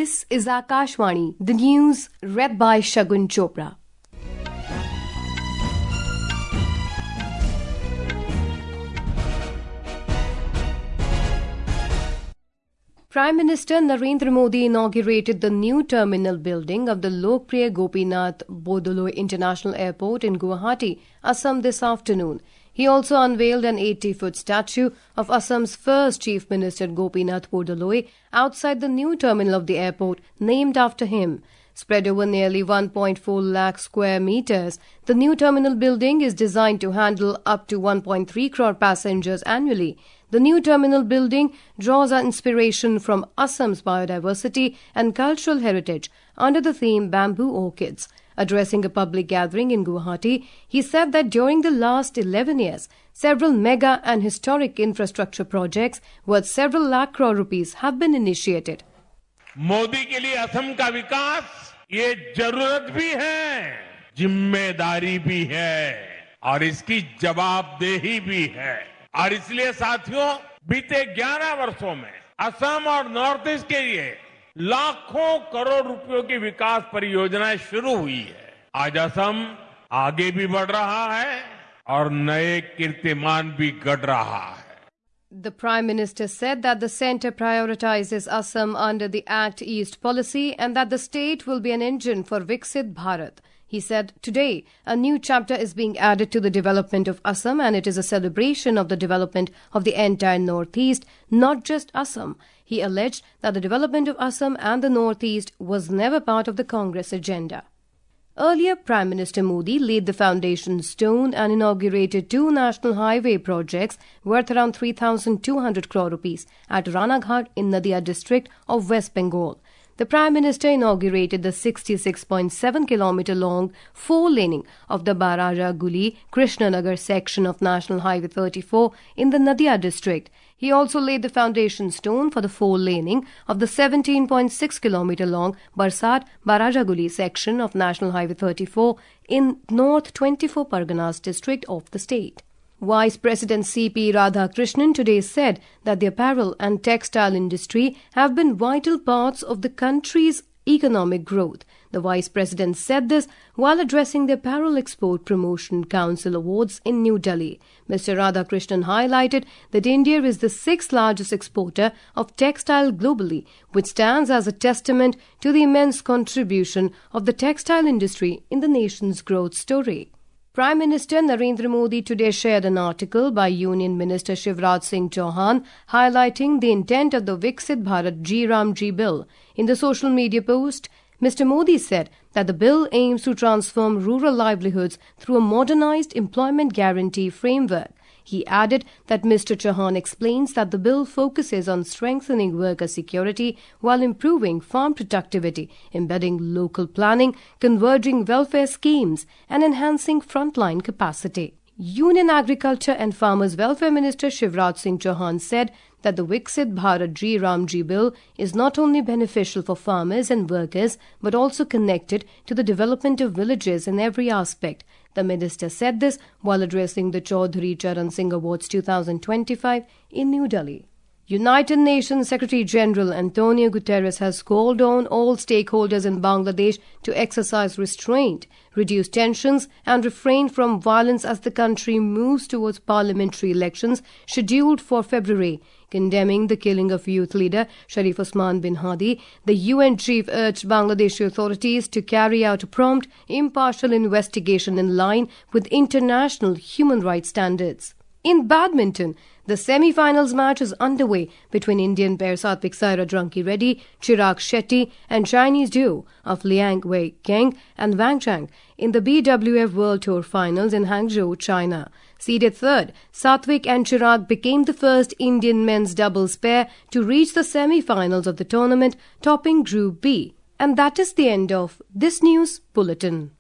This is Akashvani, the news read by Shagun Chopra. Prime Minister Narendra Modi inaugurated the new terminal building of the Lokpriya Gopinath Bodoloi International Airport in Guwahati, Assam this afternoon. He also unveiled an 80-foot statue of Assam's first Chief Minister Gopinath Bodoloi outside the new terminal of the airport named after him. Spread over nearly 1.4 lakh square meters, the new terminal building is designed to handle up to 1.3 crore passengers annually. The new terminal building draws inspiration from Assam's biodiversity and cultural heritage under the theme Bamboo Orchids. Addressing a public gathering in Guwahati, he said that during the last 11 years, several mega and historic infrastructure projects worth several lakh crore rupees have been initiated. Modi के लिए असम का विकास ये जरूरत भी है, जिम्मेदारी भी है और इसकी जवाबदेही भी है। और इसलिए साथियों, बीते 11 वर्षों में असम और नॉर्थ ईस्ट के लिए लाखों करोड़ रुपयों की विकास परियोजनाएं शुरू हुई है। आज असम आगे भी बढ़ रहा है और नए कीर्तिमान भी गढ़ रहा है। The Prime Minister said that the centre prioritizes Assam under the Act East policy and that the state will be an engine for Viksit Bharat. He said, today, a new chapter is being added to the development of Assam and it is a celebration of the development of the entire Northeast, not just Assam. He alleged that the development of Assam and the Northeast was never part of the Congress agenda. Earlier, Prime Minister Modi laid the foundation stone and inaugurated two national highway projects worth around 3,200 crore rupees at Ranaghat in Nadia district of West Bengal. The Prime Minister inaugurated the 66.7 km long four-laning of the Barajaguli-Krishnanagar section of National Highway 34 in the Nadia district. He also laid the foundation stone for the four-laning of the 17.6 km long Barsat-Barajaguli section of National Highway 34 in North 24 Parganas district of the state. Vice President C.P. Radhakrishnan today said that the apparel and textile industry have been vital parts of the country's economic growth. The Vice President said this while addressing the Apparel Export Promotion Council Awards in New Delhi. Mr. Radhakrishnan highlighted that India is the sixth largest exporter of textile globally, which stands as a testament to the immense contribution of the textile industry in the nation's growth story. Prime Minister Narendra Modi today shared an article by Union Minister Shivraj Singh Chauhan highlighting the intent of the Viksit Bharat G-Ram-G bill. In the social media post, Mr. Modi said that the bill aims to transform rural livelihoods through a modernized employment guarantee framework. He added that Mr. Chauhan explains that the bill focuses on strengthening worker security while improving farm productivity, embedding local planning, converging welfare schemes, and enhancing frontline capacity. Union Agriculture and Farmers Welfare Minister Shivraj Singh Chauhan said that the Viksit Bharat G-Ram-G bill is not only beneficial for farmers and workers but also connected to the development of villages in every aspect. The minister said this while addressing the Chaudhary Charan Singh Awards 2025 in New Delhi. United Nations Secretary-General Antonio Guterres has called on all stakeholders in Bangladesh to exercise restraint, reduce tensions and refrain from violence as the country moves towards parliamentary elections scheduled for February. Condemning the killing of youth leader Sharif Osman bin Hadi, the UN chief urged Bangladeshi authorities to carry out a prompt, impartial investigation in line with international human rights standards. In badminton, the semi-finals match is underway between Indian pair Satvik Sairaj Ranki-Reddy, Chirag Shetty and Chinese duo of Liang Wei-Keng and Wang Zhang in the BWF World Tour Finals in Hangzhou, China. Seeded third, Satvik and Chirag became the first Indian men's doubles pair to reach the semi-finals of the tournament, topping Group B. And that is the end of this news bulletin.